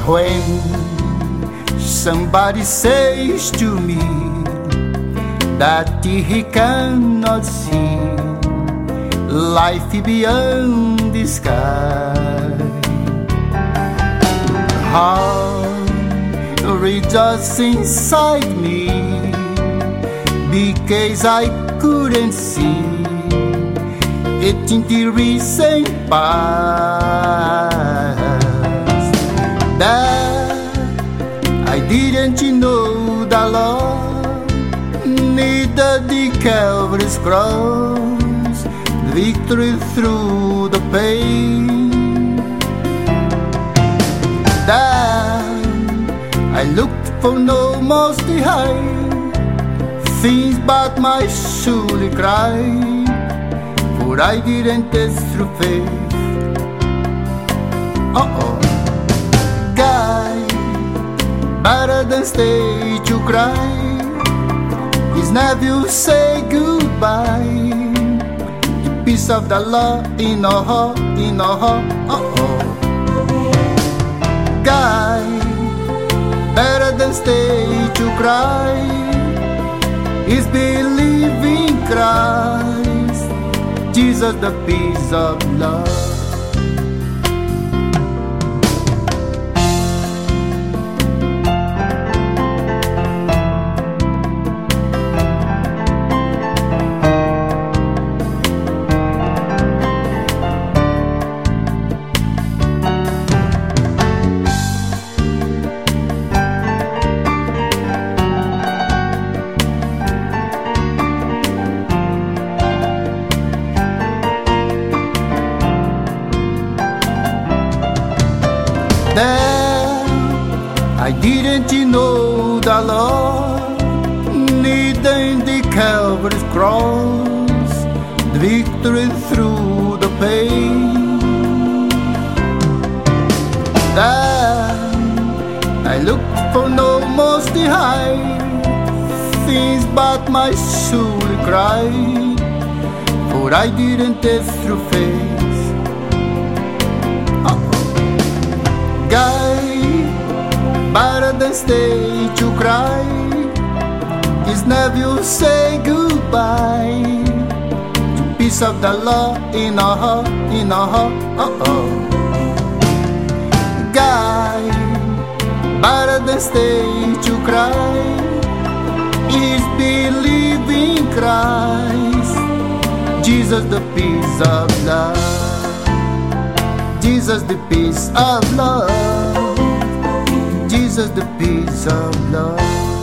When somebody says to me that he cannot see life beyond the sky, heart rejoices inside me because I couldn't see it in the recent past. That I didn't know the Lord, neither the Calvary's cross, the victory through the pain. That I looked for no most high things, but my soul cried, for I didn't test through faith. God, better than stay to cry is never say goodbye. The peace of the Lord in our heart, in our heart. God, better than stay to cry is believe in Christ, Jesus, the peace of love. I didn't know the Lord, neither in the Calvary's cross, the victory through the pain. Then I looked for no most high things, but my soul cried, for I didn't test through faith. Better than stay to cry is never say goodbye. The peace of the Lord in our heart, in our heart. God, better than stay to cry is believe in Christ, Jesus, the peace of love, Jesus, the peace of love, Jesus, the peace of love.